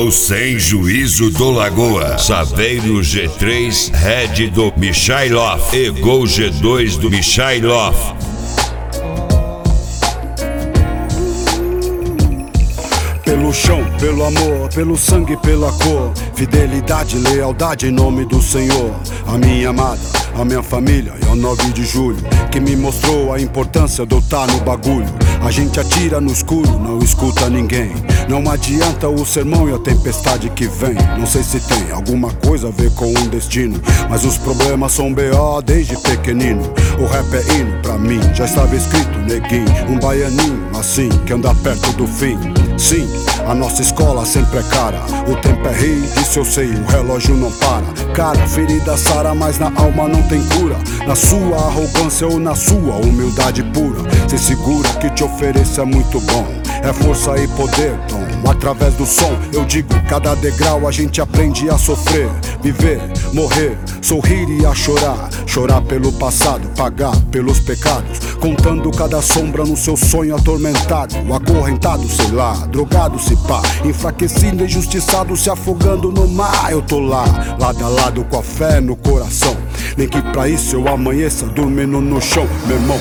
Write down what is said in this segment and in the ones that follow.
o Sem Juízo do Lagoa, Saveiro G3 Red do Michailov e Gol G2 do Michailov. Pelo chão, pelo amor, pelo sangue, pela cor, fidelidade, lealdade em nome do Senhor. A minha amada, a minha família e ao 9 de julho, que me mostrou a importância de eu estar no bagulho. A gente atira no escuro, não escuta ninguém. Não adianta o sermão e a tempestade que vem. Não sei se tem alguma coisa a ver com um destino, mas os problemas são B.O. desde pequenino. O rap é hino pra mim, já estava escrito, neguinho. Um baianinho assim, que anda perto do fim. Sim, a nossa escola sempre é cara. O tempo é rei, disse eu sei, o relógio não para. Cara, ferida sara, mas na alma não tem cura. Na sua arrogância ou na sua humildade pura. Se segura que te ofereço é muito bom. É força e poder, Tom. Através do som, eu digo, cada degrau a gente aprende a sofrer. Viver, morrer, sorrir e a chorar. Chorar pelo passado, pagar pelos pecados. Contando cada sombra no seu sonho atormentado. Acorrentado, sei lá, drogado se pá. Enfraquecido, injustiçado, se afogando no mar. Eu tô lá, lado a lado com a fé no coração. Nem que pra isso eu amanheça dormindo no chão, meu irmão.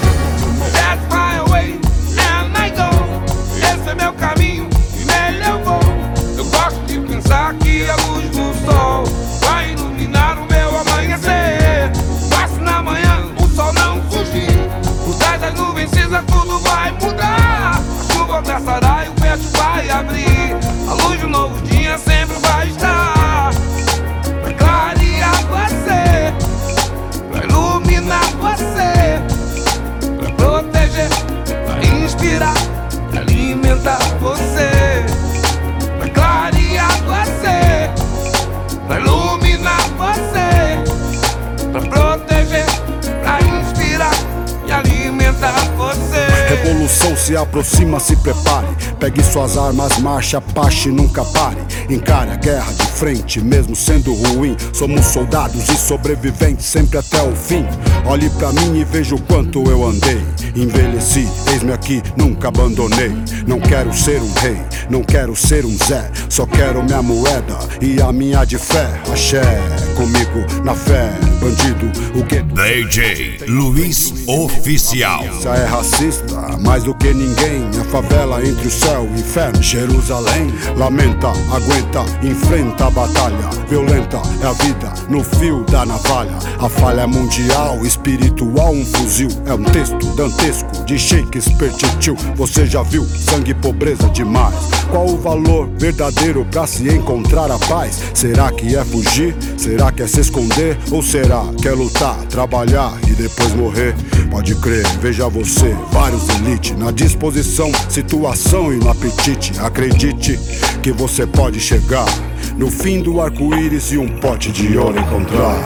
Meu caminho e nele eu vou. Eu gosto de pensar que a luz do sol vai iluminar o meu amanhecer. Passe na manhã, o sol não fugir. Por trás das nuvens cinza tudo vai mudar. A chuva passará e o vento vai abrir. A luz do novo dia sempre vai estar pra clarear você, pra iluminar você, pra proteger, pra inspirar, pra alimentar você, pra clarear você, pra iluminar você, pra proteger, pra inspirar e alimentar você. Revolução se aproxima, se prepare. Pegue suas armas, marcha, Apache, nunca pare. Encare a guerra de frente, mesmo sendo ruim. Somos soldados e sobreviventes sempre até o fim. Olhe pra mim e veja o quanto eu andei. Envelheci, eis-me aqui, nunca abandonei. Não quero ser um rei, não quero ser um Zé. Só quero minha moeda e a minha de fé. Axé, comigo na fé, bandido, o gueto. DJ Luiz Oficial. Se é racista, mais do que ninguém. A favela entre o céu e o inferno. Jerusalém, lamenta, aguenta, enfrenta a batalha. Violenta é a vida no fio da navalha. A falha é mundial, espiritual, um fuzil. É um texto dantesco de Shakespeare tio. Você já viu sangue e pobreza demais? Qual o valor verdadeiro pra se encontrar a paz? Será que é fugir? Será que é se esconder? Ou será que é lutar, trabalhar e depois morrer? Pode crer, veja você, vários elite na disposição, situação e no apetite. Acredite que você pode chegar no fim do arco-íris e um pote de ouro encontrar.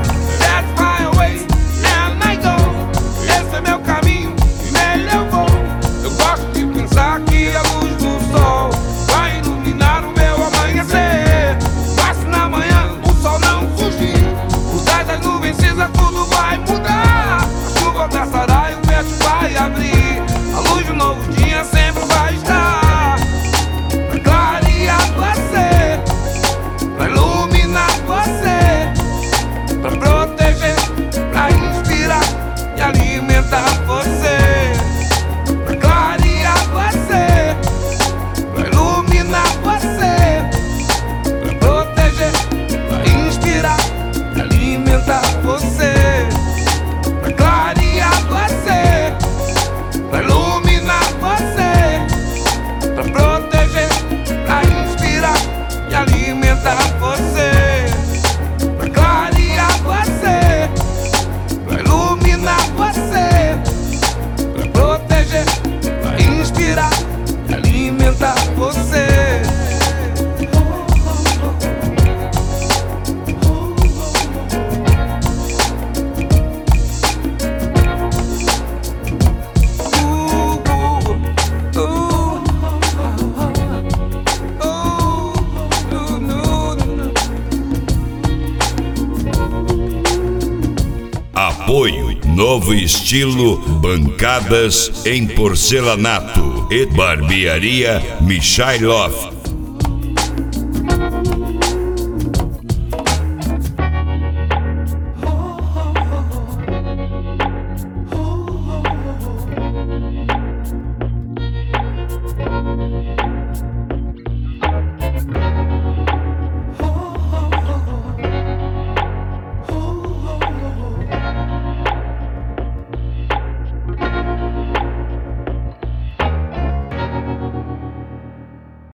Tudo vai mudar. A chuva passará e o vento vai abrir. A luz do novo dia sempre vai estar pra clarear você, pra iluminar você, pra proteger, pra inspirar e alimentar você, pra clarear você, pra iluminar você, pra proteger, pra inspirar e alimentar você, pra clarear você, pra iluminar você, pra proteger, pra inspirar e alimentar você, pra clarear você, pra iluminar você, pra proteger, pra inspirar e alimentar você. Apoio Novo Estilo, bancadas em porcelanato e barbearia Michailov.